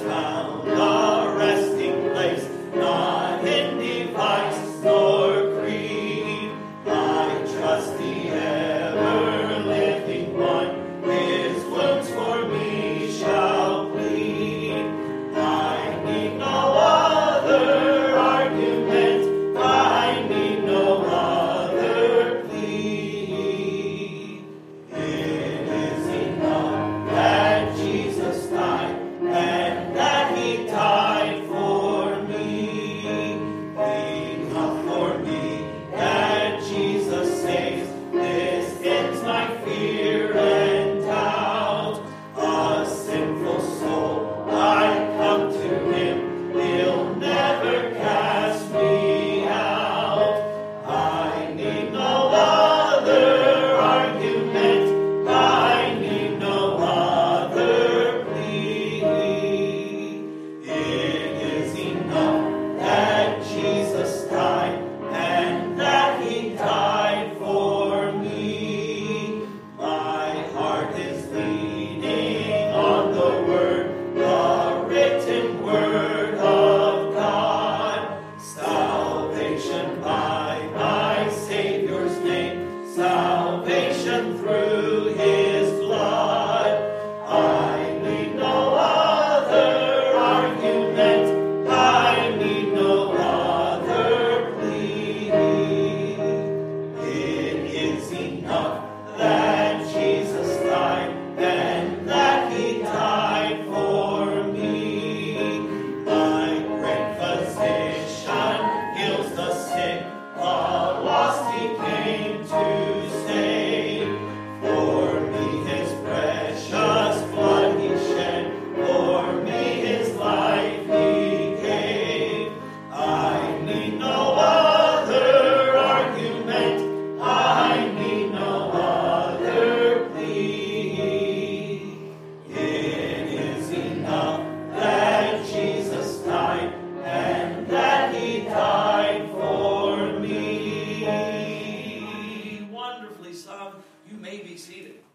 found a resting place, not in device nor creed. I trust the ever-living one, his wounds for me shall plead. I need no other argument, I need no other plea. It is enough that Jesus died, and that he died for me. Enough for me that Jesus saves. This ends my fear and doubt. A sinful soul, I come to him, he'll never cast me out. I need no other argument, I need no other plea. It is enough that Jesus died, and that he died for me. My heart is leaning on the word, the written word of God. Salvation by my Savior's name, salvation through his blood. I need no other argument, I need no other plea. It is enough that Jesus died, and that he died for me. My great physician heals the sick, the lost he came to save. For me his precious blood he shed, for me his life he gave. I need no other argument, I need no other plea. It is enough that Jesus died, and that he died for me. Wonderfully sung. You may be seated.